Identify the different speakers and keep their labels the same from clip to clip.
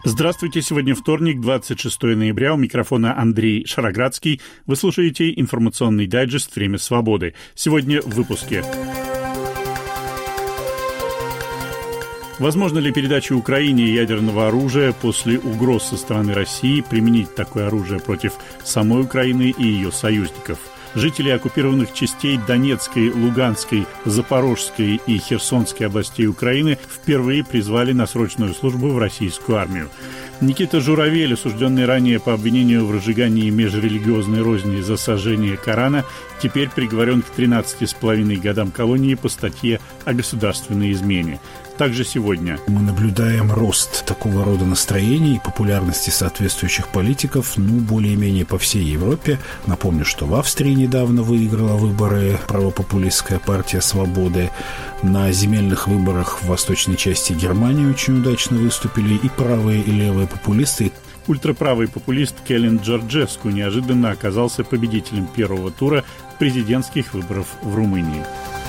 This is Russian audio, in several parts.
Speaker 1: Здравствуйте, сегодня вторник, 26 ноября, у микрофона Андрей Шароградский. Вы слушаете информационный дайджест «Время свободы». Сегодня в выпуске. Возможно ли передача Украине ядерного оружия после угроз со стороны России применить такое оружие против самой Украины и ее союзников? Жители оккупированных частей Донецкой, Луганской, Запорожской и Херсонской областей Украины впервые призвали на срочную службу в российскую армию. Никита Журавель, осужденный ранее по обвинению в разжигании межрелигиозной розни за сожжение Корана, теперь приговорен к 13,5 годам колонии по статье о государственной измене. Также сегодня
Speaker 2: мы наблюдаем рост такого рода настроений и популярности соответствующих политиков, более-менее по всей Европе. Напомню, что в Австрии недавно выиграла выборы правопопулистская партия «Свободы». На земельных выборах в восточной части Германии очень удачно выступили и правые, и левые популисты.
Speaker 1: Ультраправый популист Келин Джорджеску неожиданно оказался победителем первого тура президентских выборов в Румынии.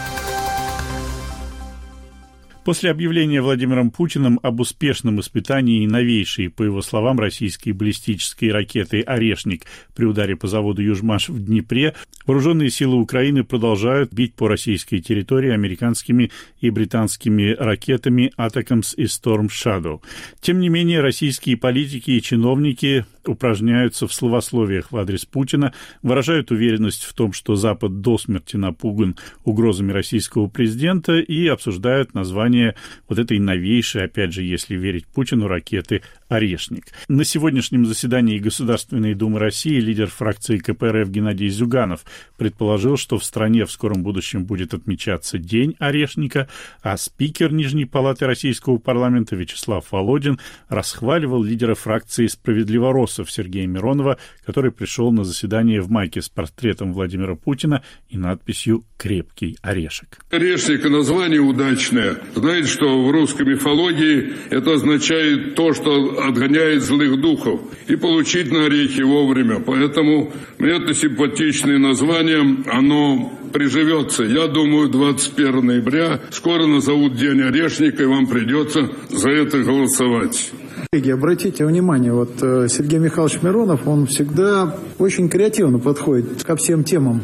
Speaker 1: После объявления Владимиром Путиным об успешном испытании новейшей, по его словам, российской баллистической ракеты «Орешник» при ударе по заводу «Южмаш» в Днепре, вооруженные силы Украины продолжают бить по российской территории американскими и британскими ракетами «Атакамс» и «Storm Shadow». Тем не менее, российские политики и чиновники упражняются в словословиях в адрес Путина, выражают уверенность в том, что Запад до смерти напуган угрозами российского президента и обсуждают название вот этой новейшей, опять же, если верить Путину, ракеты «Орешник». На сегодняшнем заседании Государственной Думы России лидер фракции КПРФ Геннадий Зюганов предположил, что в стране в скором будущем будет отмечаться День Орешника, а спикер Нижней палаты Российского парламента Вячеслав Володин расхваливал лидера фракции «Справедливороссов» Сергея Миронова, который пришел на заседание в майке с портретом Владимира Путина и надписью «Крепкий орешек».
Speaker 3: Орешник — название удачное. Знаете, что в русской мифологии это означает то, что отгоняет злых духов, и получить на орехи вовремя. Поэтому мне это симпатичное название, оно приживется. Я думаю, 21 ноября скоро назовут День Орешника, и вам придется за это голосовать.
Speaker 4: Коллеги, обратите внимание, Сергей Михайлович Миронов, он всегда очень креативно подходит ко всем темам.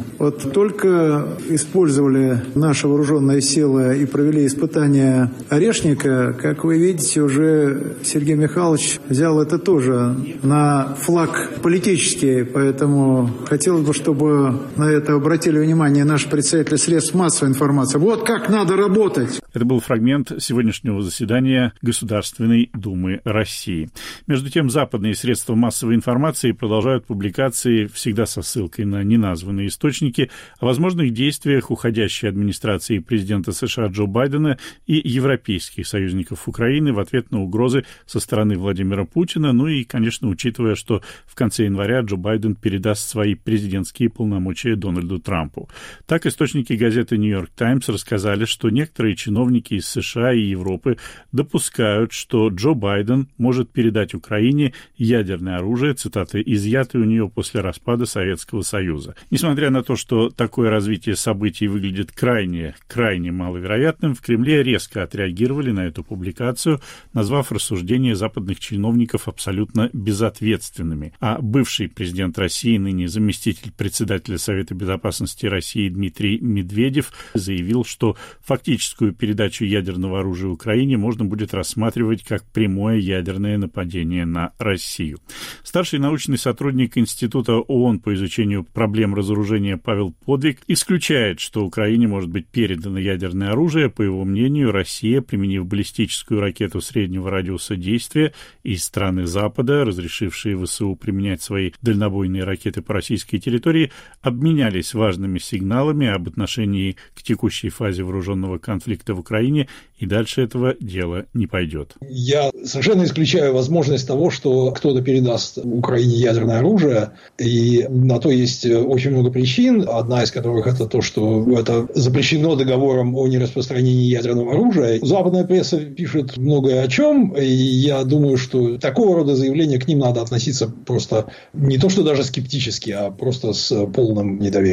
Speaker 4: Только использовали наши вооруженные силы и провели испытания «Орешника», как вы видите, уже Сергей Михайлович взял это тоже на флаг политический, поэтому хотелось бы, чтобы на это обратили внимание наши представители средств массовой информации. Вот как надо работать!
Speaker 1: Это был фрагмент сегодняшнего заседания Государственной Думы России. Между тем, западные средства массовой информации продолжают публикации, всегда со ссылкой на неназванные источники, о возможных действиях уходящей администрации президента США Джо Байдена и европейских союзников Украины в ответ на угрозы со стороны Владимира Путина, и, конечно, учитывая, что в конце января Джо Байден передаст свои президентские полномочия Дональду Трампу. Так, источники газеты «Нью-Йорк Таймс» рассказали, что некоторые чиновники из США и Европы допускают, что Джо Байден может передать Украине ядерное оружие, цитаты, изъятое у нее после распада Советского Союза. Несмотря на то, что такое развитие событий выглядит крайне маловероятным, в Кремле резко отреагировали на эту публикацию, назвав рассуждения западных чиновников абсолютно безответственными. А бывший президент России, ныне заместитель председателя Совета Безопасности России Дмитрий Медведев заявил, что фактическую передачу ядерного оружия Украине можно будет рассматривать как прямое ядерное нападение на Россию. Старший научный сотрудник Института ООН по изучению проблем разоружения Павел Подвиг исключает, что Украине может быть передано ядерное оружие. По его мнению, Россия, применив баллистическую ракету среднего радиуса действия, и страны Запада, разрешившие ВСУ применять свои дальнобойные ракеты по российской территории, обменялись важными сигналами об отношении к текущей фазе вооруженного конфликта в Украине, и дальше этого дела не пойдет.
Speaker 5: Я совершенно исключаю возможность того, что кто-то передаст Украине ядерное оружие, и на то есть очень много причин, одна из которых это то, что это запрещено договором о нераспространении ядерного оружия. Западная пресса пишет многое о чем, и я думаю, что такого рода заявления, к ним надо относиться просто не то, что даже скептически, а просто с полным недоверием.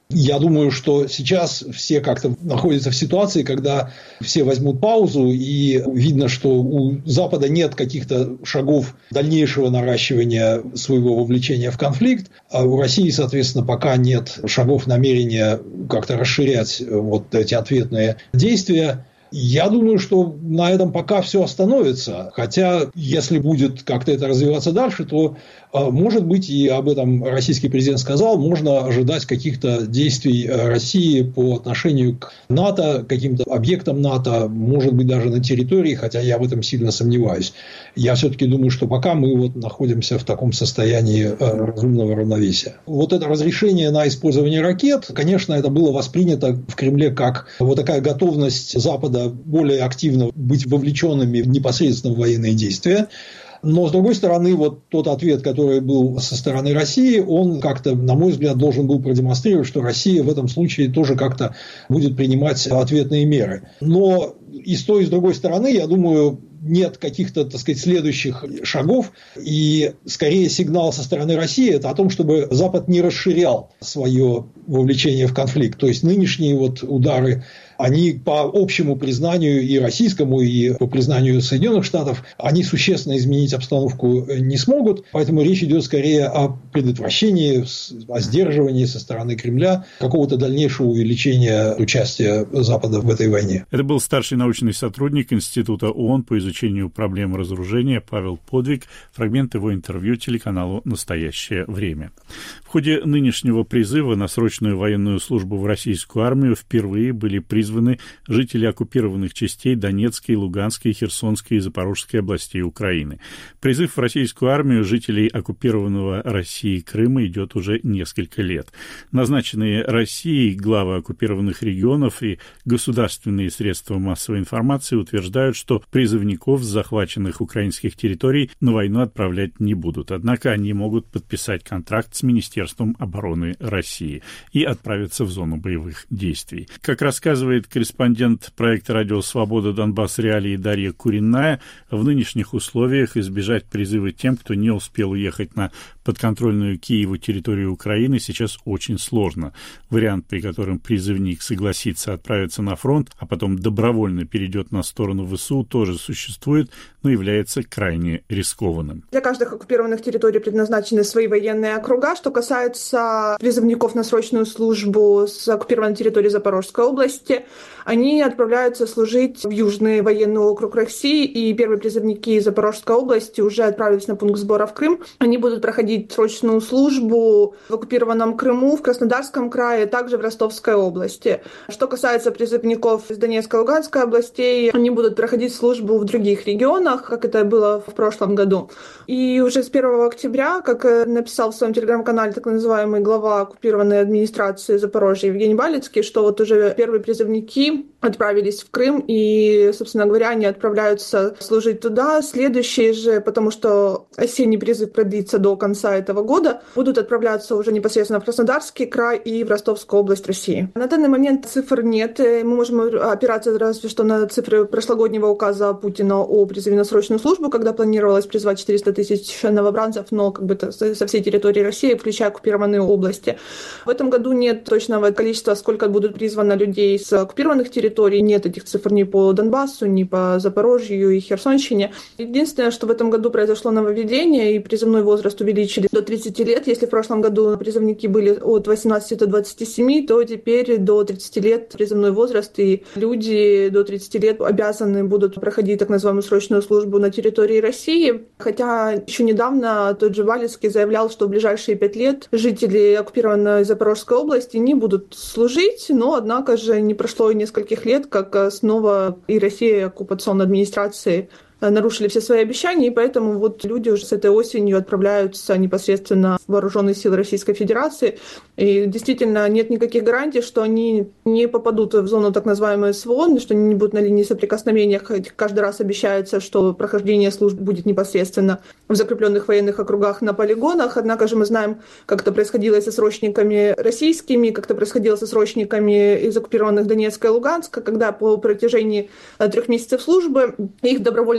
Speaker 5: Я думаю, что сейчас все как-то находятся в ситуации, когда все возьмут паузу, и видно, что у Запада нет каких-то шагов дальнейшего наращивания своего вовлечения в конфликт, а у России, соответственно, пока нет шагов намерения как-то расширять вот эти ответные действия. Я думаю, что на этом пока все остановится. Хотя, если будет как-то это развиваться дальше, то, может быть, и об этом российский президент сказал, можно ожидать каких-то действий России по отношению к НАТО, каким-то объектам НАТО, может быть, даже на территории, хотя я в этом сильно сомневаюсь. Я все-таки думаю, что пока мы вот находимся в таком состоянии разумного равновесия. Вот это разрешение на использование ракет, конечно, это было воспринято в Кремле как вот такая готовность Запада более активно быть вовлеченными непосредственно в военные действия. Но, с другой стороны, вот тот ответ, который был со стороны России, он как-то, на мой взгляд, должен был продемонстрировать, что Россия в этом случае тоже как-то будет принимать ответные меры. Но и с той, и с другой стороны, я думаю, нет каких-то, так сказать, следующих шагов. И скорее сигнал со стороны России – это о том, чтобы Запад не расширял свое вовлечение в конфликт. То есть нынешние вот удары, они по общему признанию и российскому, и по признанию Соединенных Штатов, они существенно изменить обстановку не смогут. Поэтому речь идет скорее о предотвращении, о сдерживании со стороны Кремля какого-то дальнейшего увеличения участия Запада в этой войне.
Speaker 1: Это был старший научный сотрудник Института ООН по изучению проблем разоружения Павел Подвиг. Фрагмент его интервью телеканалу «Настоящее время». В ходе нынешнего призыва на срочную военную службу в российскую армию впервые были призваны жители оккупированных частей Донецкой, Луганской, Херсонской и Запорожской областей Украины. Призыв в российскую армию жителей оккупированного Россией Крыма идет уже несколько лет. Назначенные Россией главы оккупированных регионов и государственные средства массовой информации утверждают, что призывников с захваченных украинских территорий на войну отправлять не будут. Однако они могут подписать контракт с Министерством обороны России и отправиться в зону боевых действий. Как рассказывает корреспондент проекта «Радио Свобода. Донбасс. Реалии» Дарья Куренная, в нынешних условиях избежать призыва тем, кто не успел уехать на подконтрольную Киеву территорию Украины, сейчас очень сложно. Вариант, при котором призывник согласится отправиться на фронт, а потом добровольно перейдет на сторону ВСУ, тоже существует, но является крайне рискованным.
Speaker 6: Для каждых оккупированных территорий предназначены свои военные округа. Что касается призывников на срочную службу с оккупированной территории Запорожской области, они отправляются служить в Южный военный округ России, и первые призывники из Запорожской области уже отправились на пункт сбора в Крым. Они будут проходить срочную службу в оккупированном Крыму, в Краснодарском крае, также в Ростовской области. Что касается призывников из Донецкой и Луганской областей, они будут проходить службу в других регионах, как это было в прошлом году. И уже с 1 октября, как написал в своем телеграм-канале так называемый глава оккупированной администрации Запорожья Евгений Балицкий, что вот уже первые призывники отправились в Крым, и, собственно говоря, они отправляются служить туда. Следующие же, потому что осенний призыв продлится до конца этого года, будут отправляться уже непосредственно в Краснодарский край и в Ростовскую область России. На данный момент цифр нет. Мы можем опираться разве что на цифры прошлогоднего указа Путина о призыве на срочную службу, когда планировалось призвать 400 тысяч новобранцев, но как бы со всей территории России, включая оккупированные области. В этом году нет точного количества, сколько будут призвано людей с оккупированных территорий. Нет этих цифр ни по Донбассу, ни по Запорожью и Херсонщине. Единственное, что в этом году произошло нововведение, и призывной возраст увеличили до 30 лет. Если в прошлом году призывники были от 18 до 27, то теперь до 30 лет призывной возраст, и люди до 30 лет обязаны будут проходить так называемую срочную службу на территории России. Хотя еще недавно тот же Балицкий заявлял, что в ближайшие 5 лет жители оккупированной Запорожской области не будут служить, но, однако же, не прошло и нескольких лет, как снова и Россия, и оккупационная администрация нарушили все свои обещания, и поэтому вот люди уже с этой осенью отправляются непосредственно в вооруженные силы Российской Федерации. И действительно нет никаких гарантий, что они не попадут в зону так называемой СВО, что они не будут на линии соприкосновения. Каждый раз обещается, что прохождение служб будет непосредственно в закрепленных военных округах на полигонах. Однако же мы знаем, как это происходило и со срочниками российскими, как это происходило со срочниками из оккупированных Донецка и Луганска, когда по протяжении 3 месяцев службы их добровольно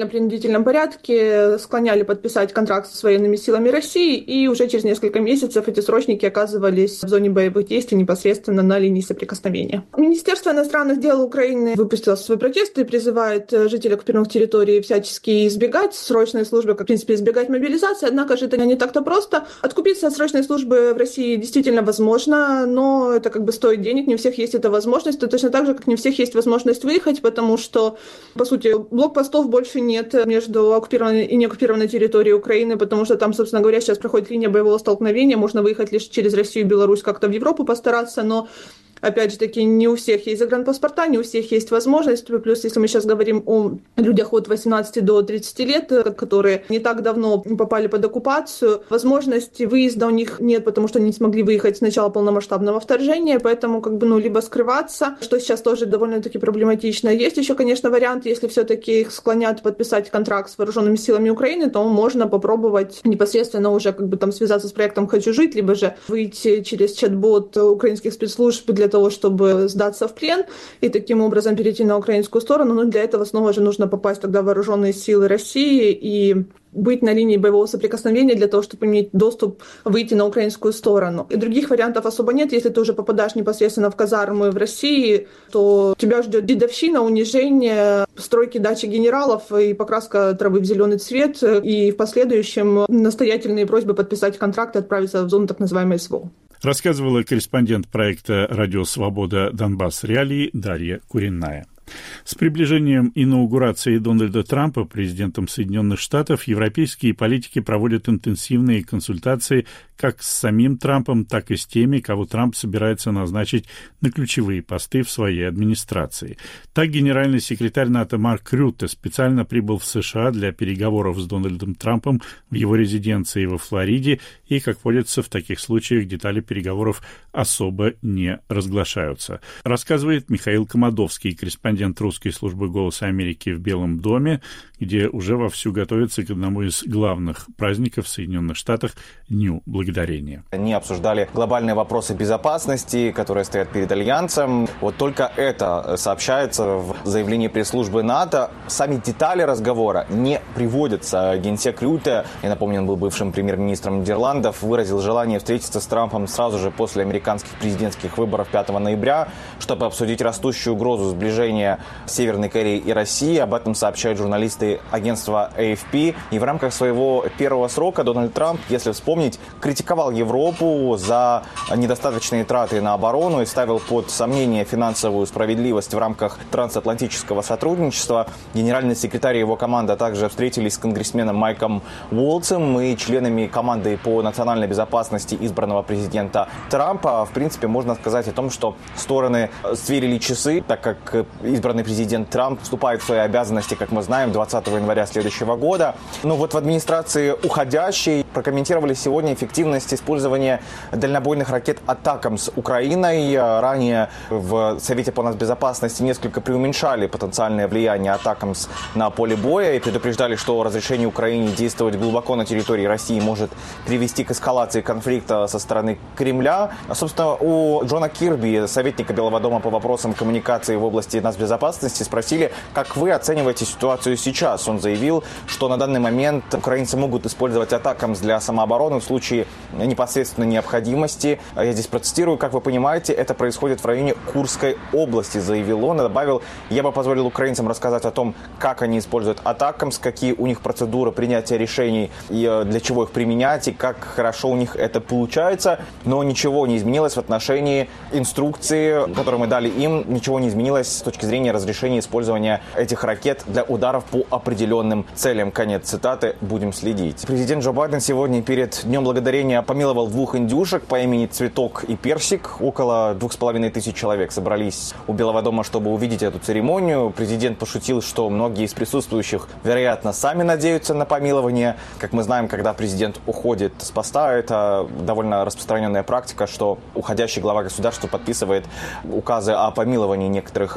Speaker 6: военно-принудительном порядке склоняли подписать контракт с военными силами России, и уже через несколько месяцев эти срочники оказывались в зоне боевых действий непосредственно на линии соприкосновения. Министерство иностранных дел Украины выпустило свой протест и призывает жителей оккупированных территорий всячески избегать срочной службы, как, в принципе, избегать мобилизации. Однако же это не так-то просто. Откупиться от срочной службы в России действительно возможно, но это как бы стоит денег, не у всех есть эта возможность, то точно так же, как не у всех есть возможность выехать, потому что, по сути, блокпостов больше нет между оккупированной и неоккупированной территорией Украины, потому что там, собственно говоря, сейчас проходит линия боевого столкновения, можно выехать лишь через Россию и Беларусь, как-то в Европу постараться, но опять же таки, не у всех есть загранпаспорта, не у всех есть возможность. Плюс, если мы сейчас говорим о людях от 18 до 30 лет, которые не так давно попали под оккупацию, возможности выезда у них нет, потому что они не смогли выехать с начала полномасштабного вторжения, поэтому либо скрываться, что сейчас тоже довольно-таки проблематично. Есть еще, конечно, вариант, если все-таки их склонят подписать контракт с вооруженными силами Украины, то можно попробовать непосредственно уже связаться с проектом «Хочу жить», либо же выйти через чат-бот украинских спецслужб для того, чтобы сдаться в плен и таким образом перейти на украинскую сторону. Но для этого снова же нужно попасть тогда в вооруженные силы России и быть на линии боевого соприкосновения для того, чтобы иметь доступ выйти на украинскую сторону. И других вариантов особо нет. Если ты уже попадаешь непосредственно в казармы в России, то тебя ждет дедовщина, унижение, стройки дачи генералов и покраска травы в зеленый цвет, и в последующем настоятельные просьбы подписать контракт и отправиться в зону так называемой СВО.
Speaker 1: Рассказывала корреспондент проекта «Радио Свобода. Донбасс. Реалии» Дарья Куренная. С приближением инаугурации Дональда Трампа президентом Соединенных Штатов европейские политики проводят интенсивные консультации как с самим Трампом, так и с теми, кого Трамп собирается назначить на ключевые посты в своей администрации. Так, генеральный секретарь НАТО Марк Рютте специально прибыл в США для переговоров с Дональдом Трампом в его резиденции во Флориде, и, как водится, в таких случаях детали переговоров особо не разглашаются. Рассказывает Михаил Комадовский, корреспондент русской службы «Голоса Америки» в Белом доме, где уже вовсю готовится к одному из главных праздников в Соединенных Штатах – Дню Благодарения.
Speaker 7: Они обсуждали глобальные вопросы безопасности, которые стоят перед Альянсом. Вот только это сообщается в заявлении пресс-службы НАТО. Сами детали разговора не приводятся. Генсек Рютте, я напомню, он был бывшим премьер-министром Нидерландов, выразил желание встретиться с Трампом сразу же после американских президентских выборов 5 ноября, чтобы обсудить растущую угрозу сближения Северной Кореи и России. Об этом сообщают журналисты агентства AFP. И в рамках своего первого срока Дональд Трамп, если вспомнить, критиковал Европу за недостаточные траты на оборону и ставил под сомнение финансовую справедливость в рамках трансатлантического сотрудничества. Генеральный секретарь и его команда также встретились с конгрессменом Майком Уолцем и членами команды по национальной безопасности избранного президента Трампа. В принципе, можно сказать о том, что стороны сверили часы, так как избранный президент Трамп вступает в свои обязанности, как мы знаем, 20 января следующего года. Но вот в администрации уходящей прокомментировали сегодня эффективность использования дальнобойных ракет «Атакамс» Украиной. Ранее в Совете по нацбезопасности несколько преуменьшали потенциальное влияние «Атакамс» на поле боя и предупреждали, что разрешение Украине действовать глубоко на территории России может привести к эскалации конфликта со стороны Кремля. Собственно, у Джона Кирби, советника Белого дома по вопросам коммуникации в области нацбезопасности, спросили, как вы оцениваете ситуацию сейчас. Он заявил, что на данный момент украинцы могут использовать «Атакамс» для самообороны в случае непосредственной необходимости. Я здесь процитирую: «Как вы понимаете, это происходит в районе Курской области», заявил он и добавил: «Я бы позволил украинцам рассказать о том, как они используют «Атакамс», какие у них процедуры принятия решений и для чего их применять, и как хорошо у них это получается, но ничего не изменилось в отношении инструкции, которую мы дали им, ничего не изменилось с точки зрения разрешения использования этих ракет для ударов по определенным целям». Конец цитаты. Будем следить. Президент Джо Байден сегодня перед Днем Благодарения помиловал 2 индюшек по имени Цветок и Персик. Около 2500 человек собрались у Белого дома, чтобы увидеть эту церемонию. Президент пошутил, что многие из присутствующих, вероятно, сами надеются на помилование. Как мы знаем, когда президент уходит с поста, это довольно распространенная практика, что уходящий глава государства подписывает указы о помиловании некоторых людей.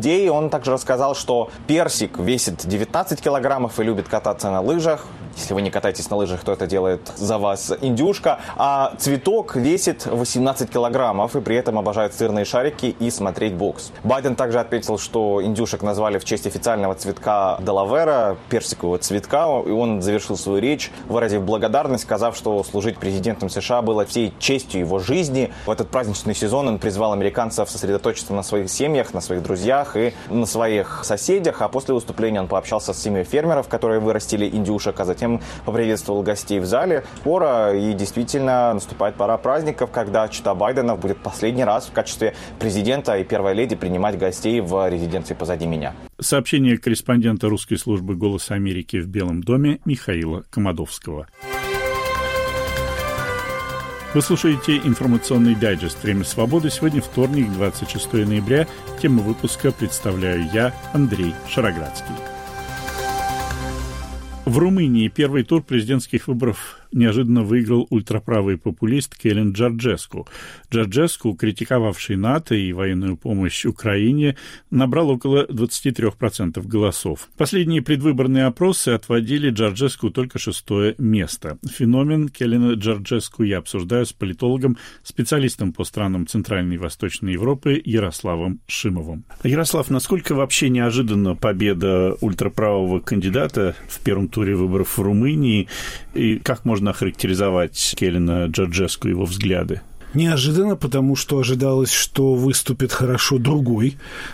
Speaker 7: людей. Он также рассказал, что персик весит 19 килограммов и любит кататься на лыжах. Если вы не катаетесь на лыжах, то это делает за вас индюшка. А цветок весит 18 килограммов и при этом обожает сырные шарики и смотреть бокс. Байден также отметил, что индюшек назвали в честь официального цветка Делавера, персикового цветка, и он завершил свою речь, выразив благодарность, сказав, что служить президентом США было всей честью его жизни. В этот праздничный сезон он призвал американцев сосредоточиться на своих семьях, на своих друзьях и на своих соседях, а после выступления он пообщался с семьей фермеров, которые вырастили индюшек, а затем поприветствовал гостей в зале. Скоро и действительно наступает пора праздников, когда чета Байденов будет последний раз в качестве президента и первой леди принимать гостей в резиденции позади меня.
Speaker 1: Сообщение корреспондента русской службы «Голоса Америки» в Белом доме Михаила Комадовского. Вы слушаете информационный дайджест «Время свободы». Сегодня вторник, 26 ноября. Тему выпуска представляю я, Андрей Шароградский. В Румынии первый тур президентских выборов неожиданно выиграл ультраправый популист Келин Джорджеску. Джорджеску, критиковавший НАТО и военную помощь Украине, набрал около 23% голосов. Последние предвыборные опросы отводили Джорджеску только 6-е место. Феномен Келина Джорджеску я обсуждаю с политологом, специалистом по странам Центральной и Восточной Европы Ярославом Шимовым. Ярослав, насколько вообще неожиданна победа ультраправого кандидата в первом туре выборов в Румынии, и как можно охарактеризовать Келина Джорджеску и его взгляды?
Speaker 2: Неожиданно, потому что ожидалось, что выступит хорошо другой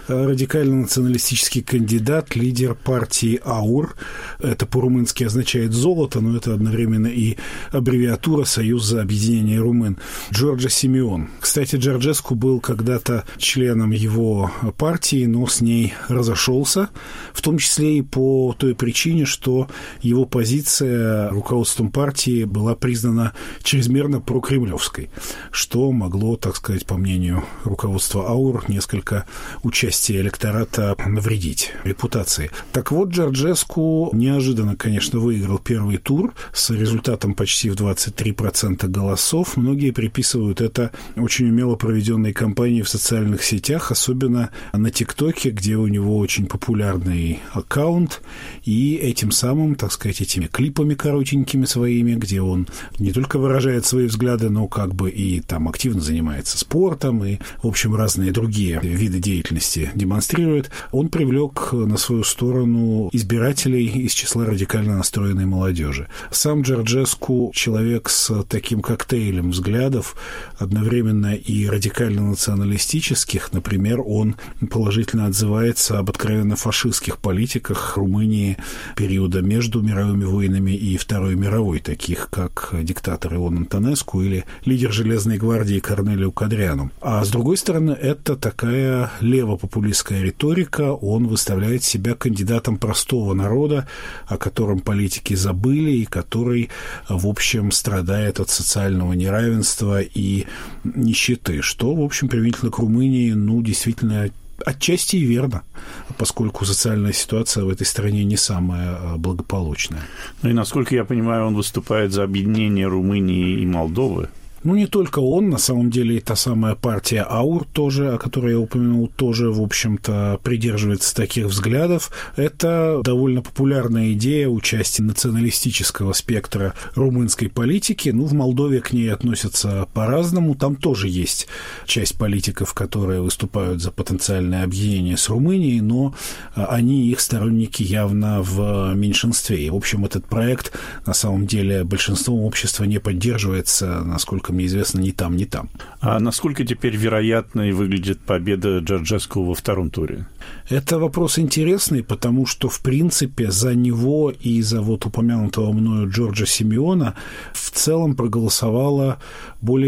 Speaker 2: радикально-националистический кандидат, лидер партии АУР. Это по-румынски означает «золото», но это одновременно и аббревиатура «Союз за объединение румын». Джорджа Симеон. Кстати, Джорджеску был когда-то членом его партии, но с ней разошелся, в том числе и по той причине, что его позиция руководством партии была признана чрезмерно прокремлевской, что могло, так сказать, по мнению руководства АУР, несколько участия электората навредить репутации. Так вот, Джорджеску неожиданно, конечно, выиграл первый тур с результатом почти в 23% голосов. Многие приписывают это очень умело проведенной кампании в социальных сетях, особенно на ТикТоке, где у него очень популярный аккаунт, и этим самым, так сказать, этими клипами коротенькими своими, где он не только выражает свои взгляды, но как бы и там активно занимается спортом и, в общем, разные другие виды деятельности демонстрирует, он привлек на свою сторону избирателей из числа радикально настроенной молодежи. Сам Джорджеску человек с таким коктейлем взглядов, одновременно и радикально-националистических. Например, он положительно отзывается об откровенно фашистских политиках Румынии периода между мировыми войнами и Второй мировой, таких как диктатор Ион Антонеску или лидер Железной гвардии Корнелиу Кадряну. А с другой стороны, это такая левопопулистская риторика. Он выставляет себя кандидатом простого народа, о котором политики забыли и который, в общем, страдает от социального неравенства и нищеты, что, в общем, применительно к Румынии, действительно, отчасти и верно, поскольку социальная ситуация в этой стране не самая благополучная.
Speaker 1: И, насколько я понимаю, он выступает за объединение Румынии и Молдовы.
Speaker 2: Не только он, на самом деле, и та самая партия АУР тоже, о которой я упомянул, тоже, в общем-то, придерживается таких взглядов. Это довольно популярная идея участия националистического спектра румынской политики. В Молдове к ней относятся по-разному. Там тоже есть часть политиков, которые выступают за потенциальное объединение с Румынией, но они, их сторонники, явно в меньшинстве. И, в общем, этот проект, на самом деле, большинством общества не поддерживается, насколько мне известно, ни там, ни там.
Speaker 1: А насколько теперь вероятной выглядит победа Джорджеску во втором туре?
Speaker 2: Это вопрос интересный, потому что, в принципе, за него и за упомянутого мною Джорджа Симеона в целом проголосовало более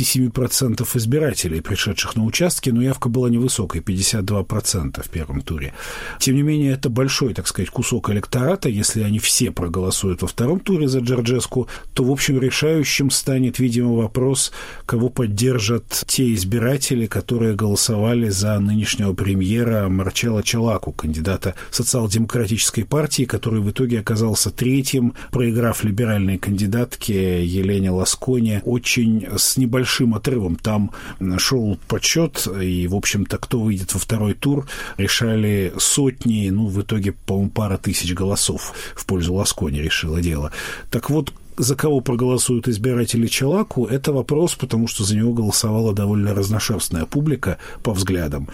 Speaker 2: 37% избирателей, пришедших на участки, но явка была невысокой, 52% в первом туре. Тем не менее, это большой, так сказать, кусок электората. Если они все проголосуют во втором туре за Джорджеску, то, в общем, решающим станет, видимо, вопрос вопрос, кого поддержат те избиратели, которые голосовали за нынешнего премьера Марчелло Чолаку, кандидата социал-демократической партии, который в итоге оказался третьим, проиграв либеральной кандидатке Елене Ласконе очень с небольшим отрывом. Там шел подсчет, и, в общем-то, кто выйдет во второй тур, решали сотни, в итоге, по-моему, пара тысяч голосов в пользу Ласконе решило дело. Так вот, за кого проголосуют избиратели Чолаку, это вопрос, потому что за него голосовала довольно разношерстная публика по взглядам.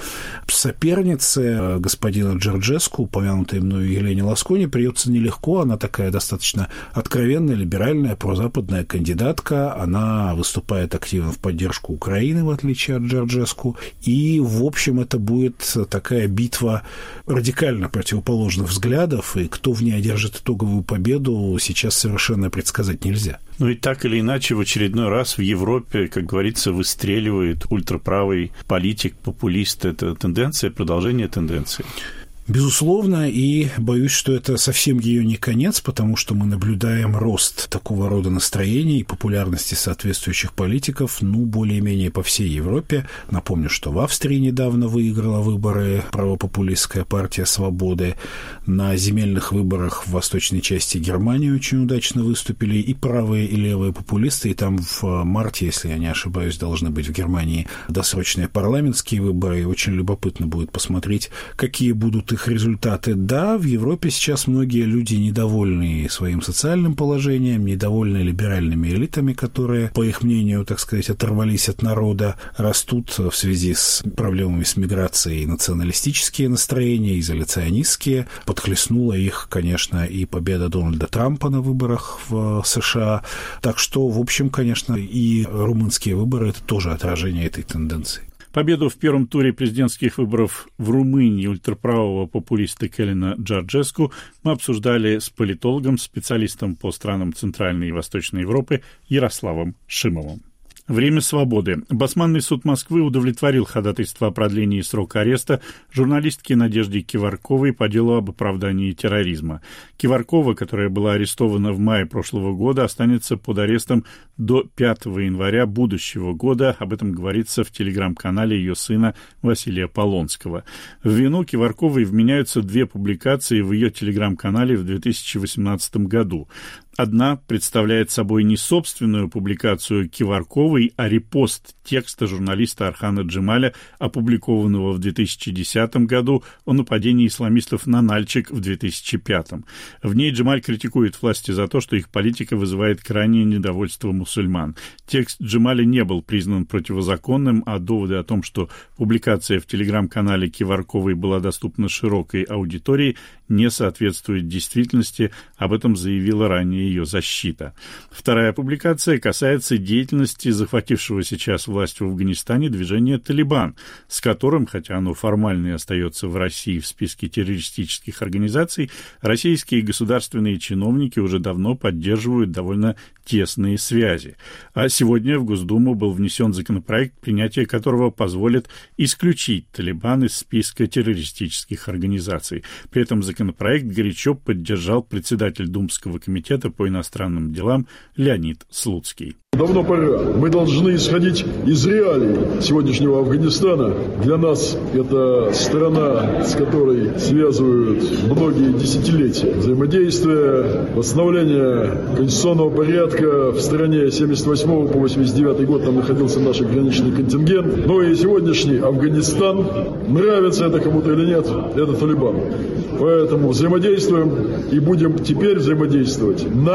Speaker 2: Сопернице господина Джорджеску, упомянутой мною Елене Ласконе, придется нелегко. Она такая достаточно откровенная, либеральная, прозападная кандидатка. Она выступает активно в поддержку Украины, в отличие от Джорджеску. И, в общем, это будет такая битва радикально противоположных взглядов, и кто в ней одержит итоговую победу, сейчас совершенно предсказать нельзя.
Speaker 1: И так или иначе, в очередной раз в Европе, как говорится, выстреливает ультраправый политик, популист. Это тенденция, продолжение тенденции.
Speaker 2: Безусловно, и боюсь, что это совсем ее не конец, потому что мы наблюдаем рост такого рода настроений и популярности соответствующих политиков, более-менее по всей Европе. Напомню, что в Австрии недавно выиграла выборы правопопулистская партия «Свободы». На земельных выборах в восточной части Германии очень удачно выступили и правые, и левые популисты. И там в марте, если я не ошибаюсь, должны быть в Германии досрочные парламентские выборы. И очень любопытно будет посмотреть, какие будут их результаты. Да, в Европе сейчас многие люди недовольны своим социальным положением, недовольны либеральными элитами, которые, по их мнению, так сказать, оторвались от народа, растут в связи с проблемами с миграцией националистические настроения, изоляционистские. Подхлестнула их, конечно, и победа Дональда Трампа на выборах в США. Так что, в общем, конечно, и румынские выборы – это тоже отражение этой тенденции.
Speaker 1: Победу в первом туре президентских выборов в Румынии ультраправого популиста Калина Джорджеску мы обсуждали с политологом, специалистом по странам Центральной и Восточной Европы Ярославом Шимовым. Время свободы. Басманный суд Москвы удовлетворил ходатайство о продлении срока ареста журналистки Надежде Киварковой по делу об оправдании терроризма. Киваркова, которая была арестована в мае прошлого года, останется под арестом до 5 января будущего года. Об этом говорится в телеграм-канале ее сына Василия Полонского. В вину Киварковой вменяются 2 публикации в ее телеграм-канале в 2018 году. Одна представляет собой не собственную публикацию Киварковой, а репост текста журналиста Архана Джемаля, опубликованного в 2010 году, о нападении исламистов на Нальчик в 2005. В ней Джемаль критикует власти за то, что их политика вызывает крайнее недовольство мусульман. Текст Джемаля не был признан противозаконным, а доводы о том, что публикация в телеграм-канале Киварковой была доступна широкой аудитории, не соответствует действительности. Об этом заявила ранее ее защита. Вторая публикация касается деятельности захватившего сейчас власть в Афганистане движения «Талибан», с которым, хотя оно формально и остается в России в списке террористических организаций, российские государственные чиновники уже давно поддерживают довольно тесные связи. А сегодня в Госдуму был внесен законопроект, принятие которого позволит исключить «Талибан» из списка террористических организаций. При этом законопроект горячо поддержал председатель Думского комитета по иностранным делам Леонид Слуцкий.
Speaker 8: Давно пора. Мы должны исходить из реалий сегодняшнего Афганистана. Для нас это страна, с которой связывают многие десятилетия взаимодействия, восстановление конституционного порядка в стране. 78 по 89 год там находился наш граничный контингент. Но и сегодняшний Афганистан, нравится это кому-то или нет, это Талибан. Поэтому взаимодействуем и будем теперь взаимодействовать на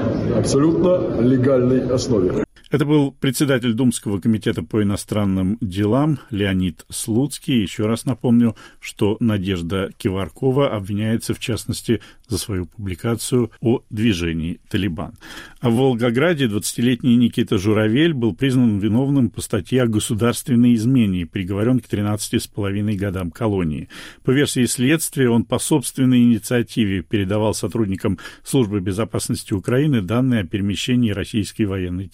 Speaker 8: абсолютно легальной основе.
Speaker 1: Это был председатель Думского комитета по иностранным делам Леонид Слуцкий. Еще раз напомню, что Надежда Киваркова обвиняется, в частности, за свою публикацию о движении «Талибан». А в Волгограде 20-летний Никита Журавель был признан виновным по статье о государственной измене и приговорен к 13,5 годам колонии. По версии следствия, он по собственной инициативе передавал сотрудникам Службы безопасности Украины данные о перемещении российской военной техники.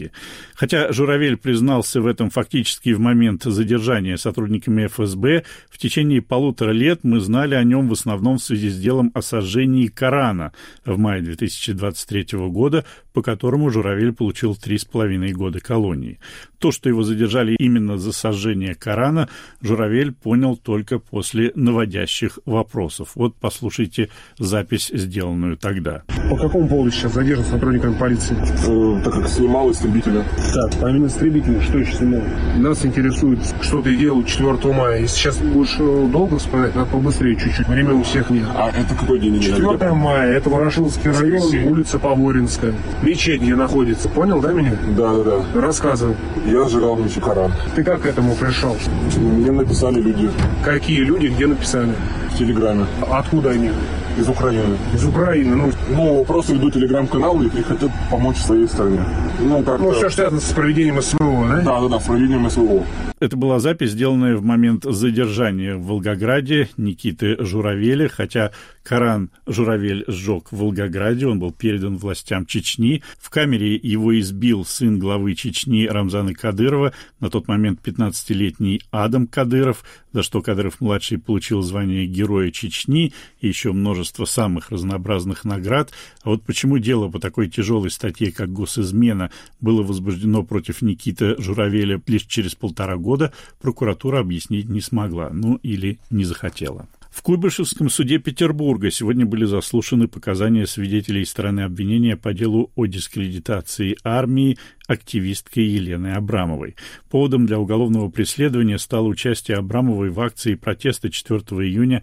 Speaker 1: Волгограде. Хотя Журавель признался в этом фактически в момент задержания сотрудниками ФСБ, в течение 1,5 лет мы знали о нем в основном в связи с делом о сожжении Корана в мае 2023 года, по которому Журавель получил 3,5 года колонии. То, что его задержали именно за сожжение Корана, Журавель понял только после наводящих вопросов. Вот послушайте запись, сделанную тогда.
Speaker 9: По какому поводу сейчас задержан сотрудниками полиции?
Speaker 10: Так как снимал истребителя.
Speaker 9: Так, помимо истребителя, что еще снимал? Нас интересует, что ты делал 4 мая. Если сейчас будешь долго вспоминать, надо побыстрее чуть-чуть. Времени у всех нет.
Speaker 10: А это какой день?
Speaker 9: 4 мая, это Ворошиловский район, улица Поворинская. Мечеть где находится, понял, да, меня?
Speaker 10: Да.
Speaker 9: Рассказывай.
Speaker 10: Я сжигал ночью Коран.
Speaker 9: Ты как к этому пришел?
Speaker 10: Мне написали люди.
Speaker 9: Какие люди, где написали?
Speaker 10: В Телеграме.
Speaker 9: Откуда они?
Speaker 10: Из Украины.
Speaker 9: Из Украины,
Speaker 10: Ну, просто ведут телеграм-канал и хотят помочь своей стране.
Speaker 9: Все, что связано с проведением СВО, да?
Speaker 10: Да, с проведением СВО.
Speaker 1: Это была запись, сделанная в момент задержания в Волгограде Никиты Журавеля, хотя Коран Журавель сжег в Волгограде, он был передан властям Чечни. В камере его избил сын главы Чечни Рамзана Кадырова, на тот момент 15-летний Адам Кадыров, за что Кадыров-младший получил звание Героя Чечни и еще множество самых разнообразных наград. А вот почему дело по такой тяжелой статье, как госизмена, было возбуждено против Никиты Журавеля лишь через 1,5 года, прокуратура объяснить не смогла, или не захотела. В Куйбышевском суде Петербурга сегодня были заслушаны показания свидетелей стороны обвинения по делу о дискредитации армии активисткой Елены Абрамовой. Поводом для уголовного преследования стало участие Абрамовой в акции протеста 4 июня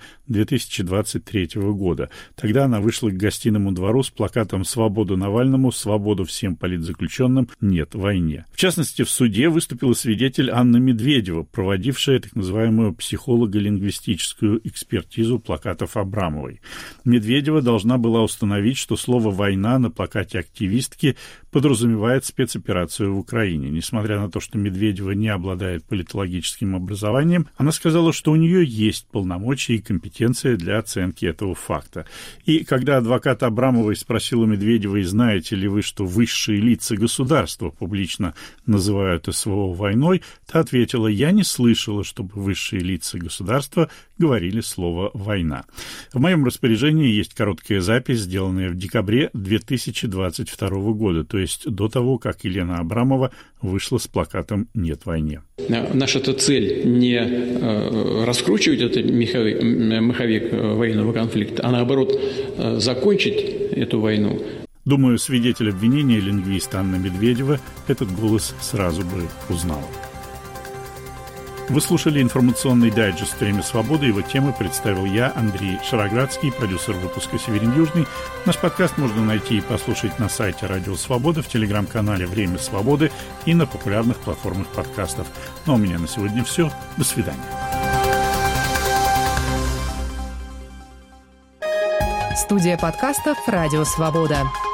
Speaker 1: 2023 года. Тогда она вышла к Гостиному двору с плакатом «Свободу Навальному, свободу всем политзаключенным, нет войне». В частности, в суде выступила свидетель Анна Медведева, проводившая так называемую психолого-лингвистическую экспертизу плакатов Абрамовой. Медведева должна была установить, что слово «война» на плакате активистки подразумевает спецоперацию в Украине. Несмотря на то, что Медведева не обладает политологическим образованием, она сказала, что у нее есть полномочия и компетенция для оценки этого факта. И когда адвокат Абрамовой спросил у Медведевой, знаете ли вы, что высшие лица государства публично называют СВО войной, та ответила, я не слышала, чтобы высшие лица государства говорили слово «война». В моем распоряжении есть короткая запись, сделанная в декабре 2022 года, то есть до того, как Елена Абрамова вышла с плакатом «Нет войне».
Speaker 11: Наша-то цель не раскручивать этот маховик военного конфликта, а наоборот закончить эту войну.
Speaker 1: Думаю, свидетель обвинения, лингвист Анна Медведева, этот голос сразу бы узнала. Вы слушали информационный дайджест «Время свободы». Его темы представил я, Андрей Шароградский, продюсер выпуска «Северин Южный». Наш подкаст можно найти и послушать на сайте «Радио Свобода», в телеграм-канале «Время свободы» и на популярных платформах подкастов. Ну а у меня на сегодня все. До свидания.
Speaker 12: Студия подкастов «Радио Свобода».